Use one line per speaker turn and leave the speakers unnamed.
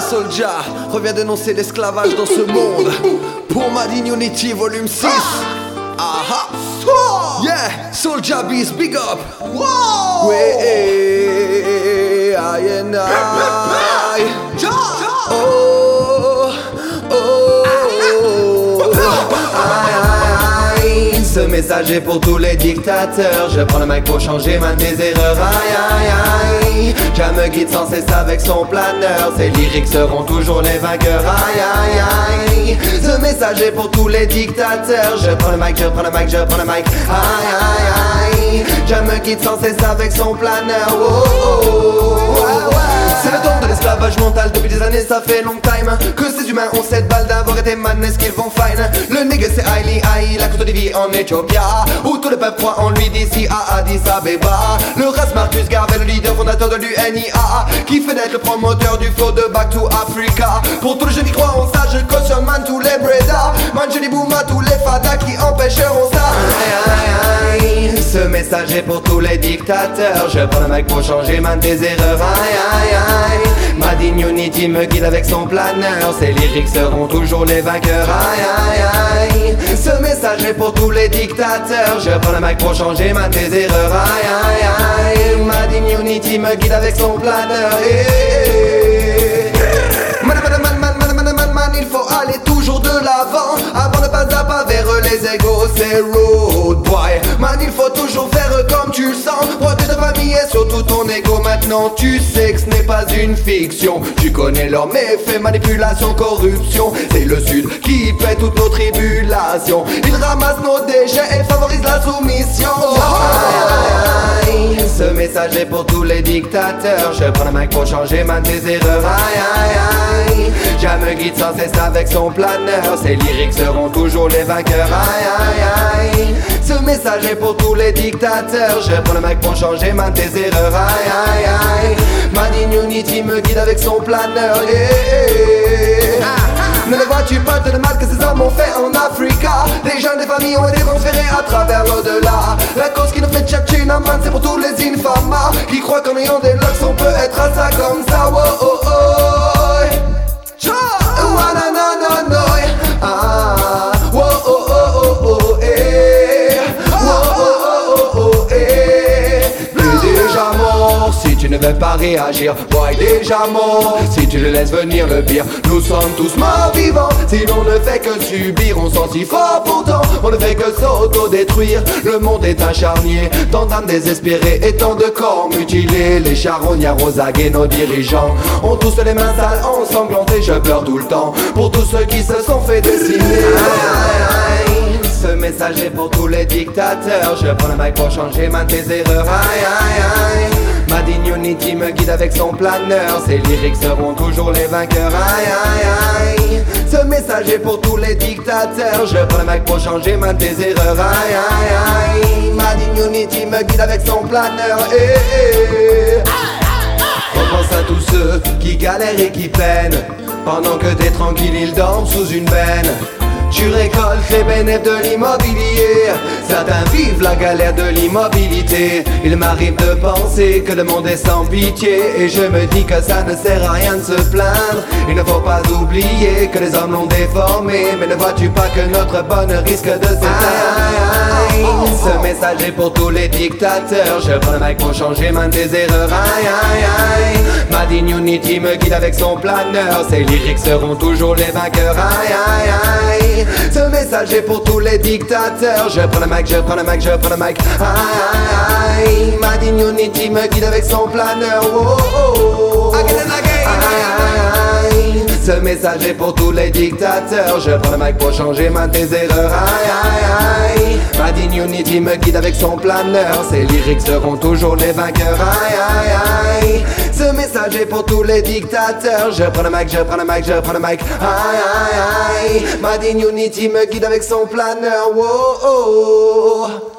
Soulja revient dénoncer l'esclavage dans ce monde. Pour Madin Unity volume 6. Aha. Yeah, Soulja Beast, big up.
Wow.
Ouais, I and I. Oh, oh, aïe. Ce message est pour tous les dictateurs. Je prends le mic pour changer ma des erreurs. Aïe aïe aïe. Jah me guide sans cesse avec son planeur. Ses lyriques seront toujours les vainqueurs. Aïe aïe aïe. Ce message est pour tous les dictateurs. Je prends le mic, je prends le mic, je prends le mic. Aïe aïe aïe. Jah me guide sans cesse avec son planeur. Oh, oh, oh. C'est le temps de l'esclavage mental. Depuis des années ça fait long time que ces humains ont cette balle d'avoir été man. Est-ce qu'ils vont fine? Le nigga c'est Haile Haile, la côte de vie en Éthiopie, où tout le peuple croit en lui d'ici à Addis Abeba. Le race Marcus Garvey, le leader fondateur de l'UNIA, qui fait d'être le promoteur du flow de Back to Africa. Pour tous les jeunes qui croient en ça, je cautionne man tous les Breda, man Johnny Booma, tous les fadas qui empêcheront ça. Aïe aïe aïe. Ce message est pour tous les dictateurs. Je prends le mic pour changer man des erreurs. Aïe aïe aïe. Madin Unity me guide avec son planeur. Ses lyriques seront toujours les vainqueurs. Aïe aïe aïe. Ce message est pour tous les dictateurs. Je prends le mic pour changer man des erreurs. Aïe aïe aïe. Madin Unity me guide avec son planeur. Man, il faut aller toujours de l'avant avant de passer à pas vers les égos, c'est road boy. Man, il faut toujours faire comme tu le sens. Protège ta famille et surtout ton ego. Maintenant tu sais que ce n'est pas une fiction. Tu connais leurs méfaits, manipulation, corruption. C'est le sud qui paie toutes nos tribulations. Ils ramassent nos déchets et favorisent la soumission. Aïe, aïe, aïe. Ce message est pour tous les dictateurs. Je prends le mic pour changer man des erreurs. Aïe aïe aïe. Jah me guide sans cesse avec son planeur. Ses lyriques seront toujours les vainqueurs. Aïe aïe aïe. Ce message est pour tous les dictateurs. Je prends le mic pour changer man des erreurs. Aïe aïe aïe. Madin Unity me guide avec son planeur. Ne le vois-tu pas de le mal que ces hommes ont fait en Africa? Des jeunes, des familles ont été transférés à travers l'au-delà. La cause qui nous fait tchatchina man, c'est pour tous les infamas qui croient qu'en ayant des locks on peut être à ça comme ça. Oh oh oh. Si tu ne veux pas réagir, boy déjà mort. Si tu le laisses venir le pire, nous sommes tous morts vivants. Si l'on ne fait que subir, on sent si fort pourtant. On ne fait que s'auto-détruire, le monde est un charnier. Tant d'âmes désespérées et tant de corps mutilés. Les charognards aux aguets, nos dirigeants ont tous les mains sales, ensanglantés, je pleure tout le temps pour tous ceux qui se sont fait décimer. Ce message est pour tous les dictateurs. Je prends le mic pour changer man tes erreurs. Aïe aïe aïe. Madin Unity me guide avec son planeur. Ses lyriques seront toujours les vainqueurs. Aïe aïe aïe. Ce message est pour tous les dictateurs. Je prends le mic pour changer man tes erreurs. Aïe aïe aïe. Madin Unity me guide avec son planeur. Repense à tous ceux qui galèrent et qui peinent. Pendant que t'es tranquille, ils dorment sous une benne. Tu récoltes les bénéfices de l'immobilier. Certains vivent la galère de l'immobilité. Il m'arrive de penser que le monde est sans pitié. Et je me dis que ça ne sert à rien de se plaindre. Il ne faut pas oublier que les hommes l'ont déformé. Mais ne vois-tu pas que notre bonheur risque de s'éteindre? Ce message est pour tous les dictateurs. Je prends le mic pour changer man tes erreurs. Aïe aïe aïe. Madin Unity me guide avec son planeur. Ses lyriques seront toujours les vainqueurs. Aïe aïe aïe. Ce message est pour tous les dictateurs. Je prends le mic, je prends le mic, je prends le mic. Aïe aïe aïe. Madin Unity me guide avec son planeur. Oh oh oh. Again and again. Aïe aïe aïe. Ce message est pour tous les dictateurs. Je prends le mic pour changer man tes erreurs. Aïe aïe aïe. Madin Unity me guide avec son planeur. Ses lyriques seront toujours les vainqueurs. Aïe aïe aïe. Ce message est pour tous les dictateurs. Je prends le mic, je prends le mic, je prends le mic. Aïe aïe aïe. Madin Unity me guide avec son planeur. Oh oh.